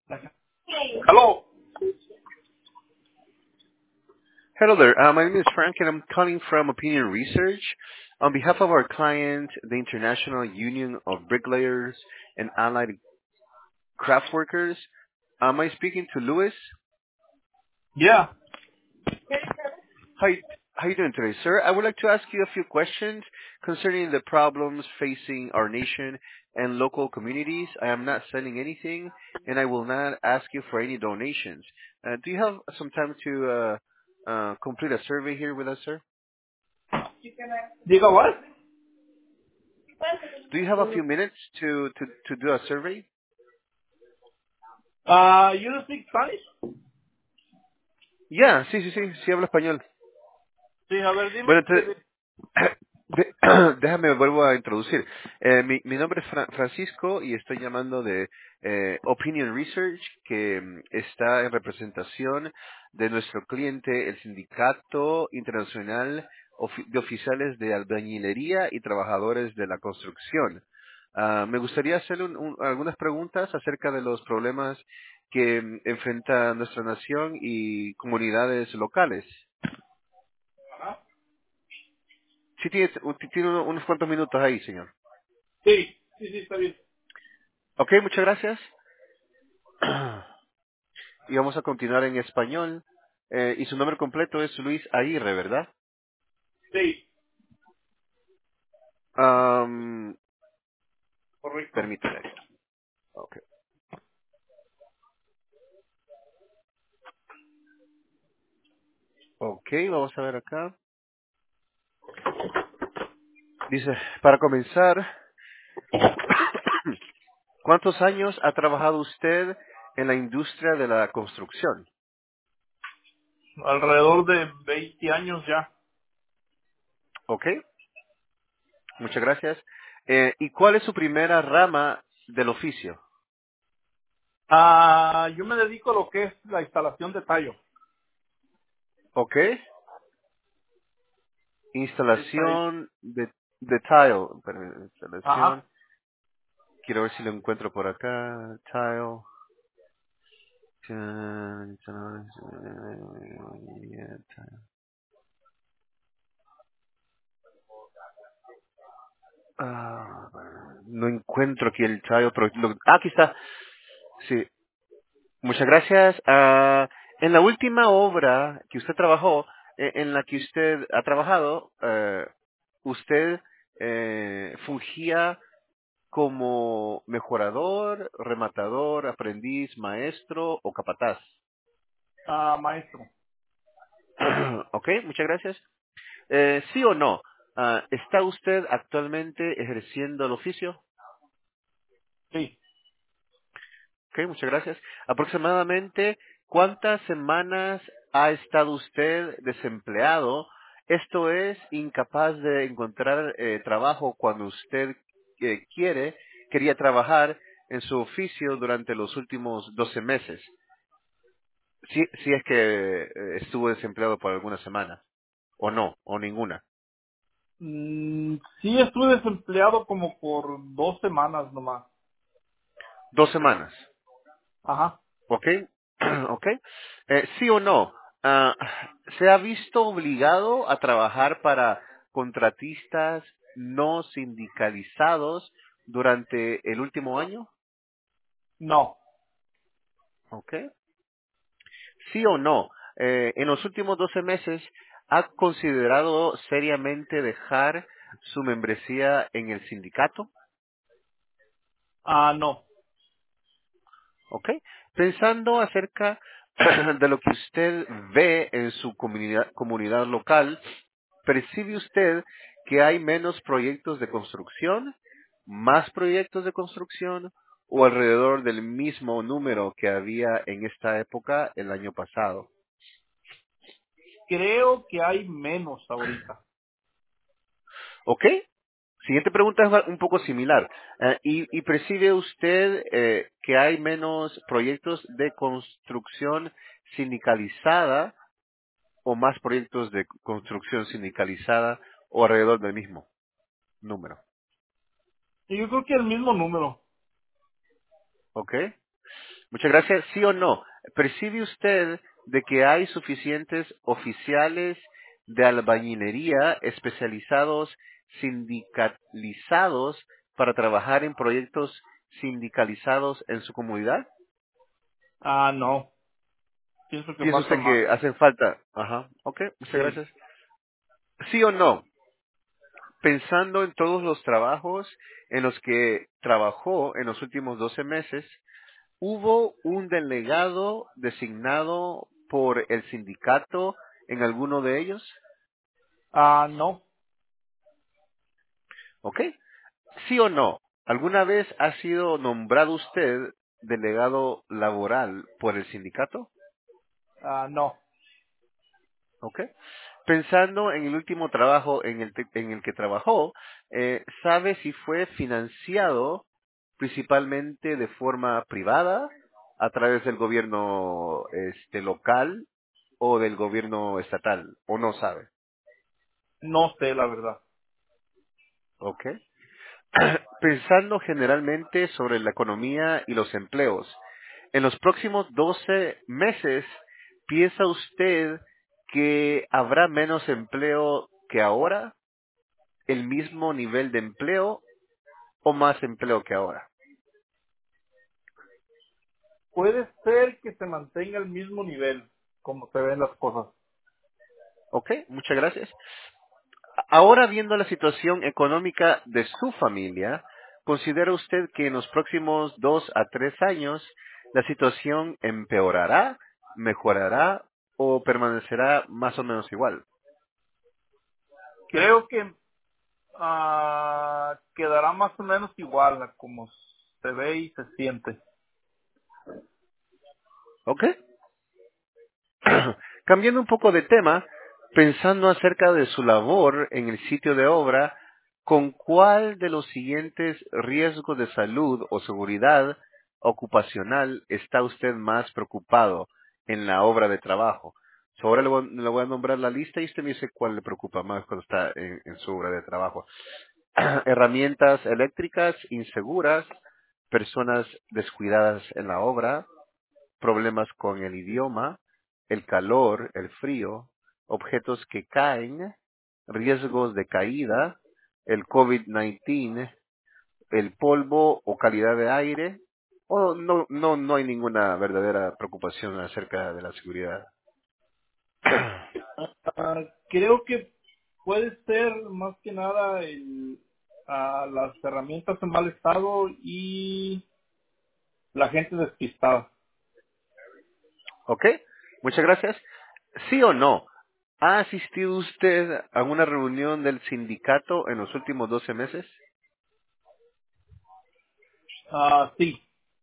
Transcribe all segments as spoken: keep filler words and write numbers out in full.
Hello. Hello there. Uh, my name is Frank, and I'm calling from Opinion Research on behalf of our client, the International Union of Bricklayers and Allied Craft Workers. Am I speaking to Louis? Yeah. How you, how you doing today, sir? I would like to ask you a few questions concerning the problems facing our nation and local communities. I am not selling anything, and I will not ask you for any donations. Uh, do you have some time to uh, uh, complete a survey here with us, sir? Diga what? Do you have a few minutes to, to, to do a survey? Uh, you don't speak Spanish? Ya, sí, sí, sí, sí hablo español. Sí, a ver, dime. Bueno, ¿Qué entonces, de- de- déjame, vuelvo a introducir. Eh, mi, mi nombre es Fra- Francisco y estoy llamando de eh, Opinion Research, que mm, está en representación de nuestro cliente, el Sindicato Internacional Ofi- de Oficiales de Albañilería y Trabajadores de la Construcción. Ah, me gustaría hacerle un- un- algunas preguntas acerca de los problemas que mm, enfrenta nuestra nación y comunidades locales. Ajá. Sí, tiene, tiene uno- unos cuantos minutos ahí, señor. Sí, sí, sí, está bien. Ok, muchas gracias. Y vamos a continuar en español. Eh, y su nombre completo es Luis Aguirre, ¿verdad? Sí, Am, correcto. permítame. Ok. Ok, vamos a ver acá. Dice, para comenzar, ¿cuántos años ha trabajado usted en la industria de la construcción? Alrededor de veinte años ya. Ok, muchas gracias. Eh, ¿Y cuál es su primera rama del oficio? Ah, yo me dedico a lo que es la instalación de tallo. Ok, De tallo. instalación de, de tile. Espérame, instalación. Ajá. Quiero ver si lo encuentro por acá. Tile. Tan, tan, yeah, tile. Ah, no encuentro aquí el tile, pero lo- ah, aquí está. Sí. Muchas gracias. Ah, en la última obra que usted trabajó, eh, en la que usted ha trabajado, eh, usted eh, fungía como mejorador, rematador, aprendiz, maestro o capataz. Ah, maestro. Ok, muchas gracias. Eh, ¿Sí o no? Ah, ¿está usted actualmente ejerciendo el oficio? Sí. Ok, muchas gracias. Aproximadamente, ¿cuántas semanas ha estado usted desempleado? Esto es, incapaz de encontrar eh, trabajo cuando usted eh, quiere, quería trabajar en su oficio durante los últimos doce meses. Si, si es que eh, estuvo desempleado por alguna semana, o no, o ninguna. Mm, sí, estuve desempleado como por dos semanas nomás. Dos semanas. Ajá. ¿Ok? ¿Ok? Eh, ¿Sí o no? Ah, ¿Se ha visto obligado a trabajar para contratistas no sindicalizados durante el último año? No. ¿Ok? ¿Sí o no? Eh, en los últimos doce meses, ¿ha considerado seriamente dejar su membresía en el sindicato? Ah, no. ¿Ok? Pensando acerca de lo que usted ve en su comunidad, comunidad local, ¿percibe usted que hay menos proyectos de construcción, más proyectos de construcción o alrededor del mismo número que había en esta época el año pasado? Creo que hay menos ahorita. ¿Ok? Siguiente pregunta es va- un poco similar. Eh, ¿y, y percibe usted eh, que hay menos proyectos de construcción sindicalizada o más proyectos de construcción sindicalizada o alrededor del mismo número? Y yo creo que el mismo número. ¿Ok? Muchas gracias. ¿Sí o no? ¿Percibe usted de que hay suficientes oficiales de albañilería especializados, sindicalizados, para trabajar en proyectos sindicalizados en su comunidad? Ah, no. Pienso que ¿Piensa falta usted más. que hacen falta? Ajá. Ok, muchas Sí. gracias. ¿Sí o no? Pensando en todos los trabajos en los que trabajó en los últimos doce meses, ¿hubo un delegado designado por el sindicato en alguno de ellos? Ah, no. ¿Ok? ¿Sí o no? ¿Alguna vez ha sido nombrado usted delegado laboral por el sindicato? Ah, no. ¿Ok? Pensando en el último trabajo en el, te- en el que trabajó, eh, ¿sabe si fue financiado principalmente de forma privada a través del gobierno este, local o del gobierno estatal? ¿O no sabe? No sé, la verdad. ¿Ok? Pensando generalmente sobre la economía y los empleos, en los próximos doce meses, ¿piensa usted que habrá menos empleo que ahora? ¿El mismo nivel de empleo o más empleo que ahora? Puede ser que se mantenga el mismo nivel, como se ven las cosas. ¿Ok? Muchas gracias. Ahora viendo la situación económica de su familia, ¿considera usted que en los próximos dos a tres años la situación empeorará, mejorará o permanecerá más o menos igual? Creo que ah, quedará más o menos igual a como se ve y se siente. ¿Ok? Cambiando un poco de tema, pensando acerca de su labor en el sitio de obra, ¿con cuál de los siguientes riesgos de salud o seguridad ocupacional está usted más preocupado en la obra de trabajo? So, ahora le voy, le voy a nombrar la lista y usted me dice cuál le preocupa más cuando está en, en su obra de trabajo. Herramientas eléctricas inseguras, personas descuidadas en la obra, problemas con el idioma, el calor, el frío, objetos que caen, riesgos de caída, el COVID diecinueve, el polvo o calidad de aire, o no, no, no hay ninguna verdadera preocupación acerca de la seguridad. Ah, creo que puede ser más que nada el, ah, las herramientas en mal estado y la gente despistada. ¿Ok? Muchas gracias. ¿Sí o no? ¿Ha asistido usted a una reunión del sindicato en los últimos doce meses? Ah, sí,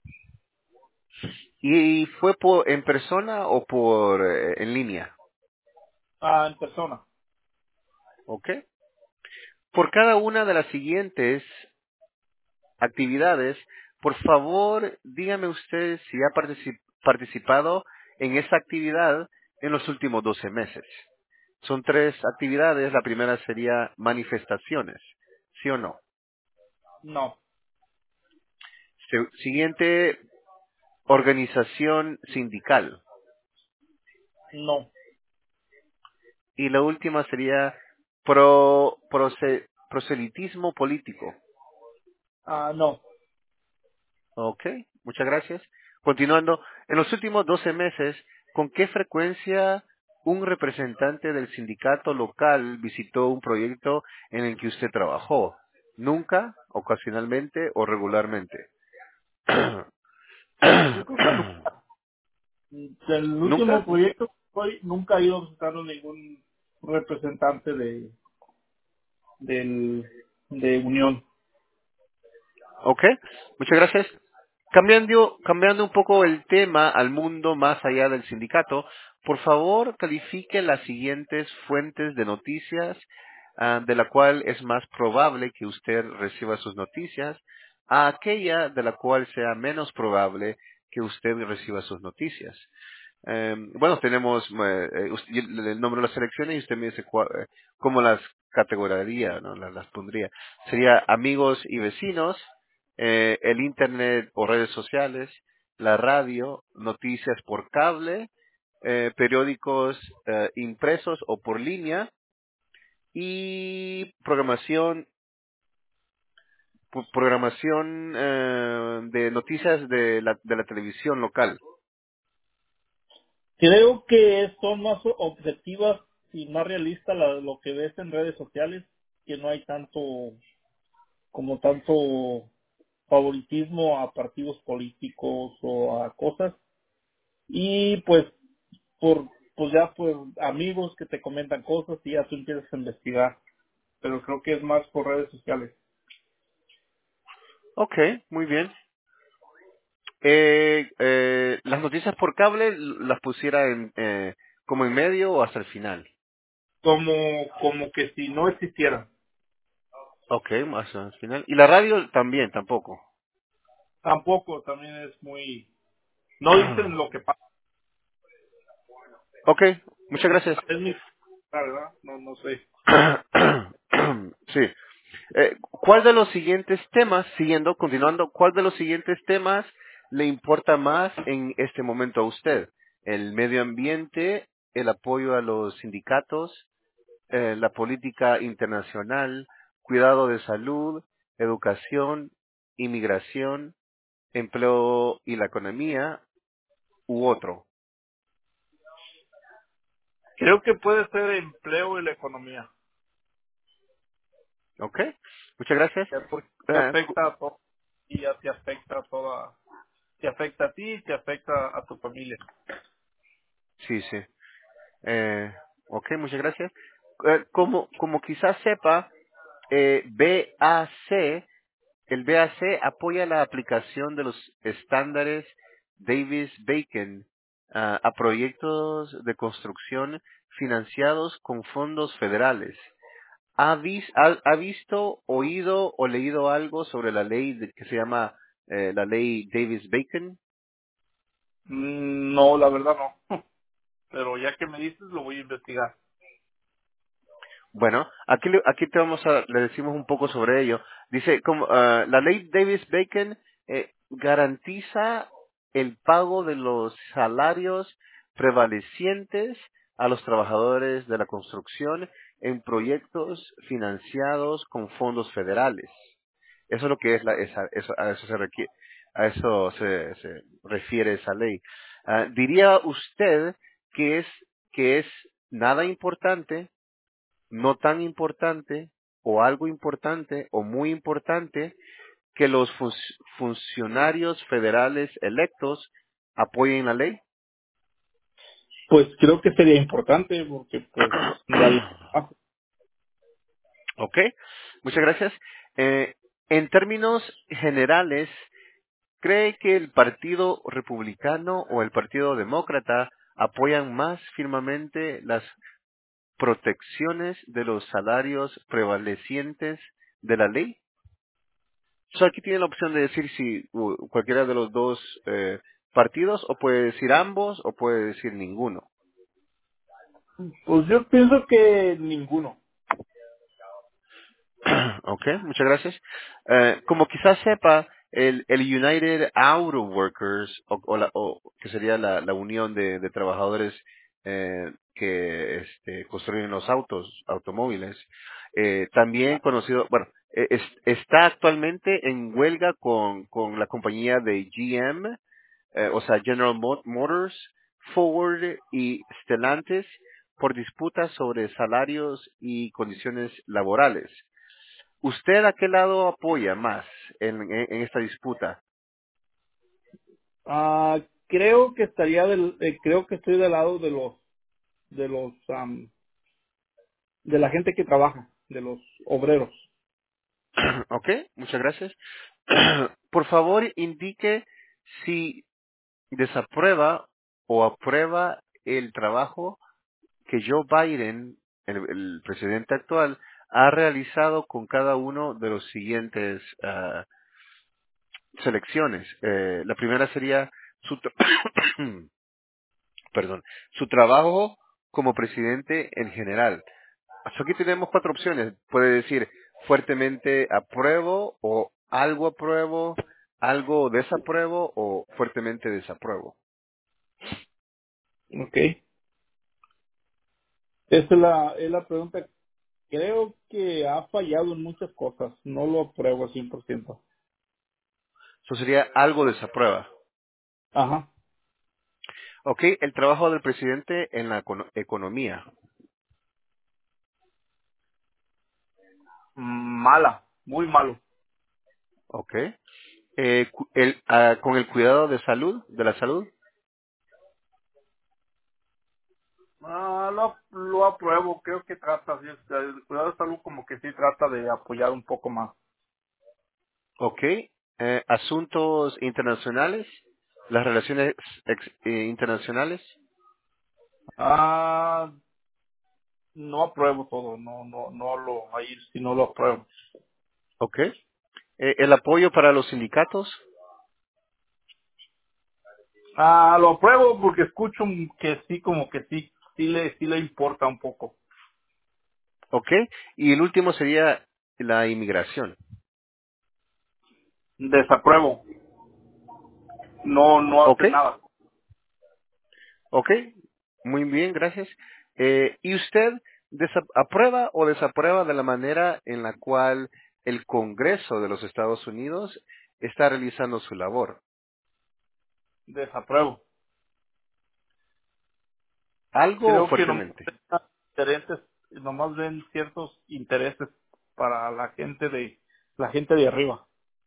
¿Y fue por, en persona o por eh, en línea? ah, en persona. ¿Ok? Por cada una de las siguientes actividades, por favor, dígame usted si ha partici- participado en esa actividad en los últimos doce meses. Son tres actividades. La primera sería manifestaciones. ¿Sí o no? No, Se- Siguiente, organización sindical. no, Y la última sería pro, proce- proselitismo político. ah, no, Ok, muchas gracias. Continuando, en los últimos doce meses, ¿con qué frecuencia un representante del sindicato local visitó un proyecto en el que usted trabajó? ¿Nunca, ocasionalmente o regularmente? yo creo que no. Del último ¿Nunca? proyecto hoy nunca he ido a visitar a ningún representante de del de Unión. Ok, muchas gracias. Cambiando, cambiando un poco el tema al mundo más allá del sindicato, por favor califique las siguientes fuentes de noticias ah, de la cual es más probable que usted reciba sus noticias a aquella de la cual sea menos probable que usted reciba sus noticias. Eh, bueno, tenemos, eh, eh, us- yo le nombro las selecciones y usted me dice cua- eh, cómo las categoraría, ¿no? Las, las pondría. Sería amigos y vecinos, eh, el Internet o redes sociales, la radio, noticias por cable, eh, periódicos eh, impresos o por línea y programación pu- programación eh, de noticias de la, de la televisión local. Creo que son más objetivas y más realistas la- lo que ves en redes sociales, que no hay tanto, como tanto favoritismo a partidos políticos o a cosas. Y pues, por, pues ya pues amigos que te comentan cosas y ya tú empiezas a investigar. Pero creo que es más por redes sociales. Ok, muy bien. Eh, eh, las noticias por cable l- las pusiera en, eh, como en medio o hasta el final. Como, como que si no existieran. Ok, más al final. Y la radio también, tampoco. Tampoco, también es muy, no dicen lo que pasa. Ok, muchas gracias. Es mi, la verdad, no, no sé. Sí. Eh, ¿Cuál de los siguientes temas, siguiendo, continuando, cuál de los siguientes temas le importa más en este momento a usted? ¿El medio ambiente, el apoyo a los sindicatos, eh, la política internacional, cuidado de salud, educación, inmigración, empleo y la economía, u otro? Creo que puede ser empleo y la economía. ¿Ok? Muchas gracias. Ya, porque te Eh, cu- afecta a todo y ya te afecta a toda, te afecta a ti y te afecta a tu familia. sí, sí. Eh, ok, muchas gracias. Eh, como, como quizás sepa, eh, B A C, el B A C apoya la aplicación de los estándares Davis-Bacon ah, a proyectos de construcción financiados con fondos federales. ¿Ha, vis- ha, ha visto, oído o leído algo sobre la ley de- que se llama eh, la ley Davis-Bacon? Mm, No, la verdad no. Pero ya que me dices, lo voy a investigar. Bueno, aquí, le- aquí te vamos a, le decimos un poco sobre ello. Dice, como, ah, la ley Davis-Bacon eh, garantiza el pago de los salarios prevalecientes a los trabajadores de la construcción en proyectos financiados con fondos federales. Eso es lo que es la, esa, eso, a eso se requiere, a eso se, se refiere esa ley. Ah, ¿diría usted que es, que es nada importante, no tan importante, o algo importante, o muy importante, que los fun- funcionarios federales electos apoyen la ley? Pues creo que sería importante porque pues daría trabajo. Ok, muchas gracias. Eh, en términos generales, ¿cree que el Partido Republicano o el Partido Demócrata apoyan más firmemente las protecciones de los salarios prevalecientes de la ley? So, aquí tiene la opción de decir si uh, cualquiera de los dos eh, partidos, o puede decir ambos, o puede decir ninguno. Pues yo pienso que ninguno. Ok, muchas gracias. Eh, como quizás sepa, el, el United Auto Workers, o, o la- o que sería la, la unión de, de trabajadores eh, que este, construyen los autos, automóviles, eh, también conocido, bueno, eh, es- está actualmente en huelga con, con la compañía de G M, eh, o sea, General Mo- Motors, Ford y Stellantis, por disputas sobre salarios y condiciones laborales. ¿Usted a qué lado apoya más en, en- en esta disputa? Ah, creo que estaría del, eh, creo que estoy del lado de los, de los, am, de la gente que trabaja, de los obreros. Ok, muchas gracias. Por favor, indique si desaprueba o aprueba el trabajo que Joe Biden, el, el presidente actual, ha realizado con cada uno de los siguientes ah, selecciones. Eh, la primera sería su, tra- perdón, su trabajo como presidente en general. So, aquí tenemos cuatro opciones. Puede decir fuertemente apruebo, o algo apruebo, algo desapruebo o fuertemente desapruebo. Ok. Esa es la, es la pregunta. Creo que ha fallado en muchas cosas. No lo apruebo al cien por ciento. Eso sería algo desaprueba. Ajá. Ok, el trabajo del presidente en la econo- economía. Mala. Muy malo. Ok. Eh, cu- el, ah, con el cuidado de salud, de la salud. Ah, lo, lo apruebo. Creo que trata, sí, el cuidado de salud como que sí trata de apoyar un poco más. Ok. Eh, asuntos internacionales, las relaciones ex- eh, internacionales. Ah, no apruebo todo. No, no, no lo, ahí sí no lo apruebo. Ok. Eh, el apoyo para los sindicatos. Ah, lo apruebo porque escucho que sí, como que sí, sí le, sí le importa un poco. Ok. Y el último sería la inmigración. Desapruebo. No, no Ok. hace nada. Ok. Muy bien, gracias. Eh, ¿y usted desa- aprueba o desaprueba de la manera en la cual el Congreso de los Estados Unidos está realizando su labor? Desapruebo. ¿Algo o Creo que nomás fuertemente? ven intereses, nomás ven ciertos intereses para la gente de, la gente de arriba.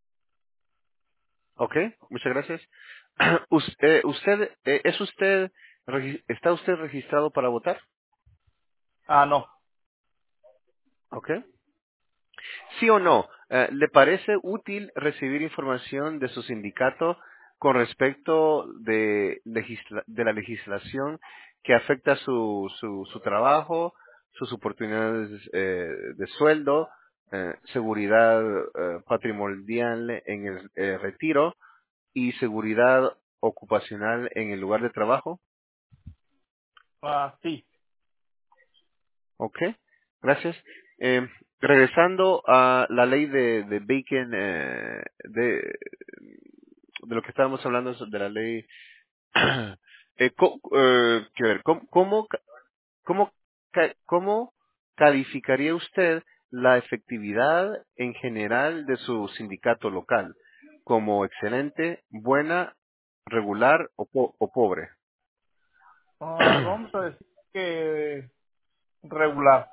Ok, muchas gracias. Us- eh, ¿Usted, eh, es usted, regi- está usted registrado para votar? Ah, no. Ok. ¿Sí o no? Eh, ¿Le parece útil recibir información de su sindicato con respecto de, legisla- de la legislación que afecta su, su, su trabajo, sus oportunidades eh, de sueldo, eh, seguridad eh, patrimonial en el eh, retiro y seguridad ocupacional en el lugar de trabajo? Ah, sí. Ok, gracias. Eh, regresando a la ley de, de Bacon, eh, de, de lo que estábamos hablando de la ley, eh, co- eh, quiero ver, ¿cómo, cómo, ca- cómo, ca- cómo calificaría usted la efectividad en general de su sindicato local? ¿Como excelente, buena, regular o, po- o pobre? Ah, vamos a decir que regular.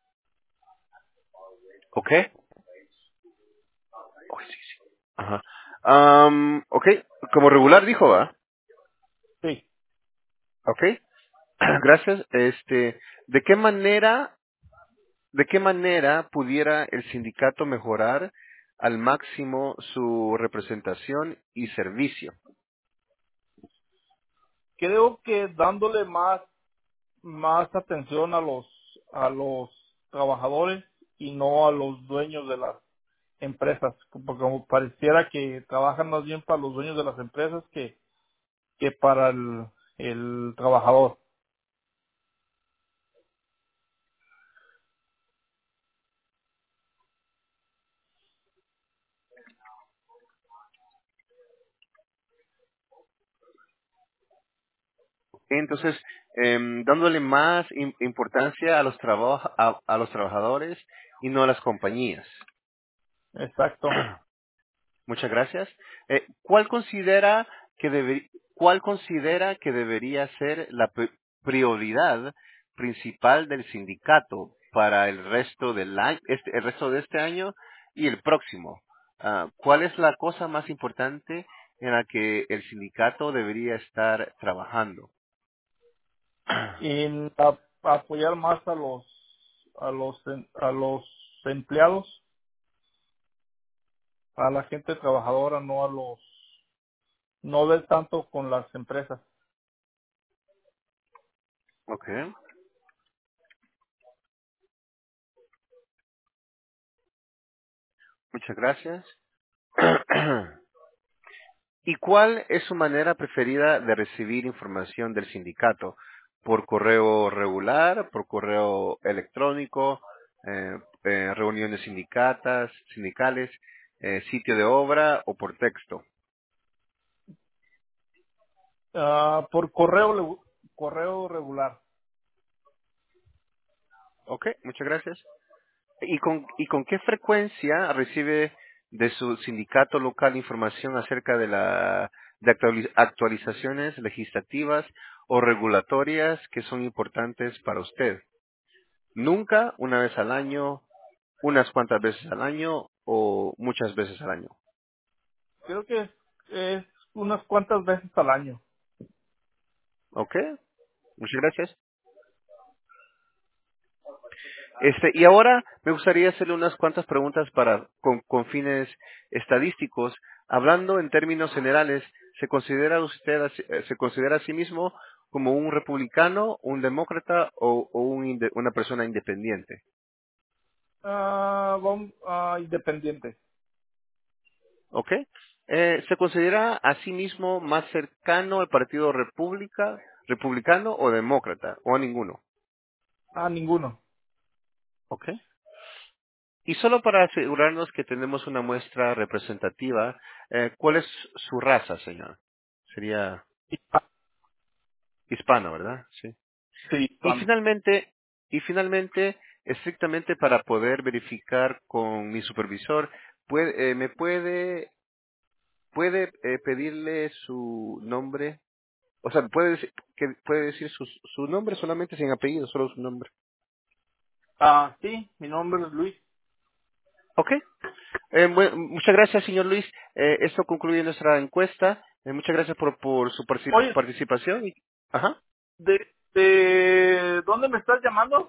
¿Ok? Oh, sí, sí. Ajá. Am, ok, como regular dijo, ¿va? Sí. Ok, gracias. Este, ¿de qué manera, de qué manera pudiera el sindicato mejorar al máximo su representación y servicio? Creo que dándole más, más atención a los, a los trabajadores y no a los dueños de las empresas, porque como pareciera que trabajan más bien para los dueños de las empresas que, que para el, el trabajador. Entonces, em, dándole más im- importancia a los trabaj- a, a los trabajadores y no a las compañías. Exacto. Muchas gracias. Eh, ¿cuál considera que debe- cuál considera que debería ser la pri- prioridad principal del sindicato para el resto del año, este, el resto de este año y el próximo? Ah, ¿cuál es la cosa más importante en la que el sindicato debería estar trabajando? Y a- apoyar más a los, a los, a los empleados, a la gente trabajadora, no a los, no ver tanto con las empresas. Ok, muchas gracias. ¿Y cuál es su manera preferida de recibir información del sindicato? ¿Por correo regular, por correo electrónico, eh, eh, reuniones sindicatas, sindicales, eh, sitio de obra o por texto? Ah, por correo, le- correo regular. Ok, muchas gracias. ¿Y con, ¿Y con qué frecuencia recibe de su sindicato local información acerca de la de actuali- actualizaciones legislativas o regulatorias que son importantes para usted? ¿Nunca, una vez al año, unas cuantas veces al año o muchas veces al año? Creo que es, es unas cuantas veces al año. Ok, muchas gracias. Este, y ahora me gustaría hacerle unas cuantas preguntas para, con, con fines estadísticos. Hablando en términos generales, ¿se considera usted, a sí- eh, se considera a sí mismo como un republicano, un demócrata o, o un inde- una persona independiente? Ah, vamos, ah, independiente. ¿Ok? Eh, ¿Se considera a sí mismo más cercano al Partido República, Republicano o Demócrata? ¿O a ninguno? Ah, ninguno. ¿Ok? Y solo para asegurarnos que tenemos una muestra representativa, eh, ¿cuál es su raza, señor? Sería Ah, hispano, ¿verdad? Sí. sí, Y son. finalmente, y finalmente, estrictamente para poder verificar con mi supervisor, puede, eh, ¿me puede, puede eh, pedirle su nombre? O sea, puede, dec- que, puede decir su, su nombre solamente sin apellido, solo su nombre. Ah, sí, mi nombre es Luis. ¿Ok? Eh, bu- muchas gracias, señor Luis. Eh, esto concluye nuestra encuesta. Eh, muchas gracias por, por su parci- Oye, participación. Y- Ajá. ¿de, de dónde me estás llamando?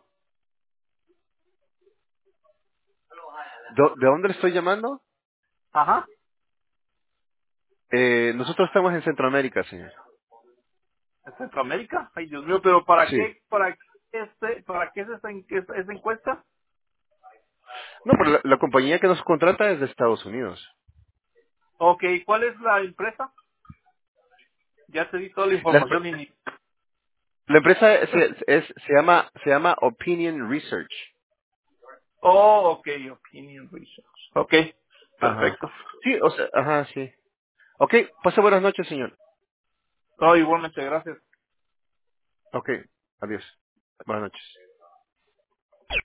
¿Do- ¿De dónde le estoy llamando? Ajá. Eh, nosotros estamos en Centroamérica, señor. ¿De Centroamérica? Ay, Dios mío, pero ¿para Sí. qué, para qué, este, para qué es esta, en- esta esta encuesta? No, pero la, la compañía que nos contrata es de Estados Unidos. Ok, ¿cuál es la empresa? Ya te di toda la La, información y ni... la empresa se, es- se llama se llama Opinion Research. Oh, ok, Opinion Research. Ok, Ajá. perfecto. Sí, o sea, ajá, sí. Ok, pase buenas noches, señor. No, igualmente, gracias. Ok, adiós. Buenas noches.